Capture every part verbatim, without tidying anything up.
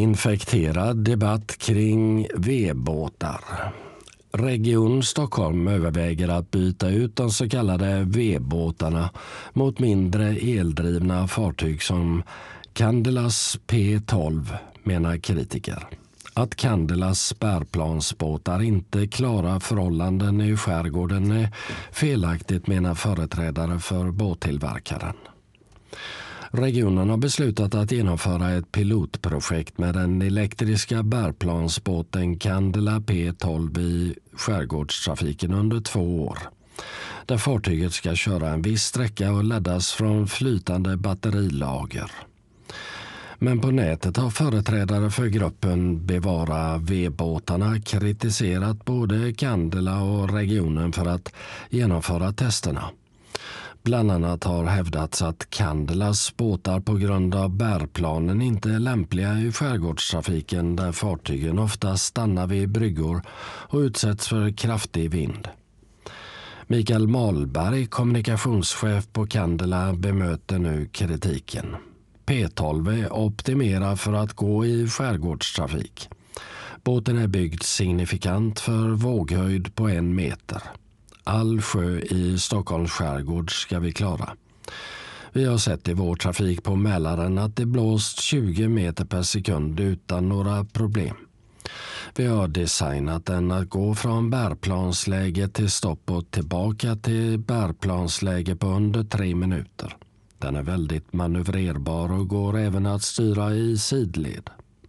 infekterad debatt kring V-båtar. Region Stockholm överväger att byta ut de så kallade V-båtarna mot mindre eldrivna fartyg som Candelas P tolv, menar kritiker. Att Candelas bärplansbåtar inte klarar förhållanden i skärgården är felaktigt, menar företrädare för båttillverkaren. Regionen har beslutat att genomföra ett pilotprojekt med den elektriska bärplansbåten Candela P tolv i skärgårdstrafiken under två år. Där fartyget ska köra en viss sträcka och laddas från flytande batterilager. Men på nätet har företrädare för gruppen Bevara V-båtarna kritiserat både Candela och regionen för att genomföra testerna. Bland annat har hävdats att Candelas båtar på grund av bärplanen inte är lämpliga i skärgårdstrafiken där fartygen ofta stannar vid bryggor och utsätts för kraftig vind. Mikael Malberg, kommunikationschef på Candela, bemöter nu kritiken. P tolv är optimerad för att gå i skärgårdstrafik. Båten är byggd signifikant för våghöjd på en meter. All sjö i Stockholms skärgård ska vi klara. Vi har sett i vår trafik på Mälaren att det blåst tjugo meter per sekund utan några problem. Vi har designat den att gå från bärplansläge till stopp och tillbaka till bärplansläge på under tre minuter. Den är väldigt manövrerbar och går även att styra i sidled.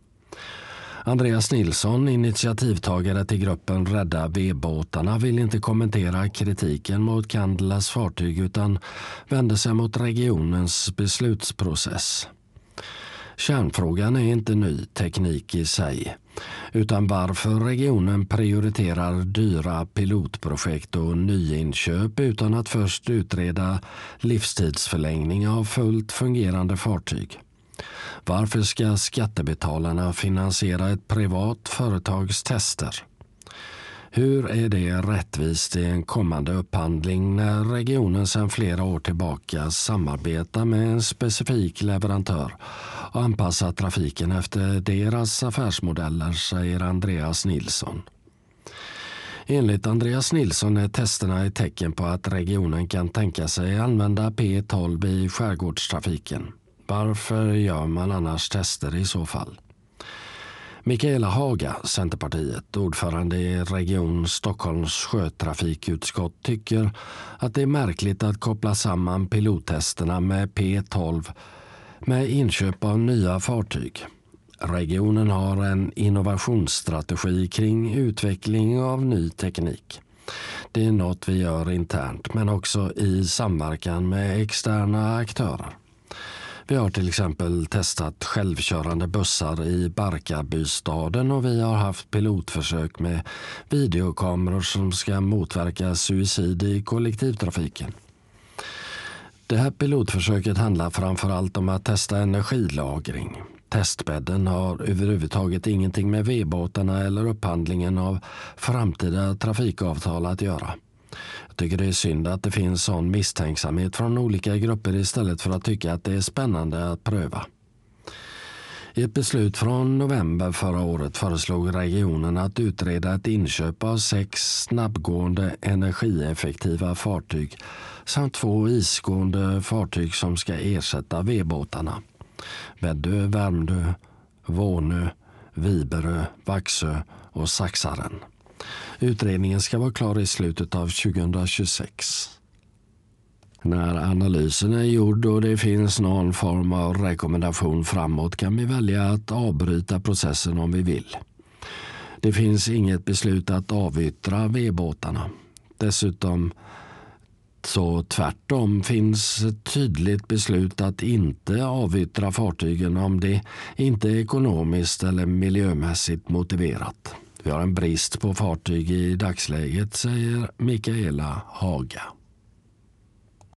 Andreas Nilsson, initiativtagare till gruppen Rädda V-båtarna, vill inte kommentera kritiken mot Candelas fartyg utan vänder sig mot regionens beslutsprocess. Kärnfrågan är inte ny teknik i sig, utan varför regionen prioriterar dyra pilotprojekt och nyinköp utan att först utreda livstidsförlängning av fullt fungerande fartyg. Varför ska skattebetalarna finansiera ett privat företags tester? Hur är det rättvist i en kommande upphandling när regionen sedan flera år tillbaka samarbetar med en specifik leverantör och anpassar trafiken efter deras affärsmodeller, säger Andreas Nilsson. Enligt Andreas Nilsson är testerna ett tecken på att regionen kan tänka sig använda P tolv i skärgårdstrafiken. Varför gör man annars tester i så fall? Mikaela Haga, Centerpartiet, ordförande i Region Stockholms sjötrafikutskott, tycker att det är märkligt att koppla samman pilottesterna med P tolv med inköp av nya fartyg. Regionen har en innovationsstrategi kring utveckling av ny teknik. Det är något vi gör internt men också i samverkan med externa aktörer. Vi har till exempel testat självkörande bussar i Barkarbystaden och vi har haft pilotförsök med videokameror som ska motverka suicid i kollektivtrafiken. Det här pilotförsöket handlar framförallt om att testa energilagring. Testbädden har överhuvudtaget ingenting med V-båtarna eller upphandlingen av framtida trafikavtal att göra. Jag tycker det är synd att det finns sån misstänksamhet från olika grupper istället för att tycka att det är spännande att pröva. I ett beslut från november förra året föreslog regionen att utreda ett inköp av sex snabbgående energieffektiva fartyg samt två isgående fartyg som ska ersätta V-båtarna. Väddö, Värmdö, Vånö, Viberö, Vaxö och Saxaren. Utredningen ska vara klar i slutet av tjugohundratjugosex. När analysen är gjord och det finns någon form av rekommendation framåt kan vi välja att avbryta processen om vi vill. Det finns inget beslut att avyttra V-båtarna. Dessutom så tvärtom finns ett tydligt beslut att inte avyttra fartygen om det inte är ekonomiskt eller miljömässigt motiverat. Vi har en brist på fartyg i dagsläget, säger Mikaela Haga.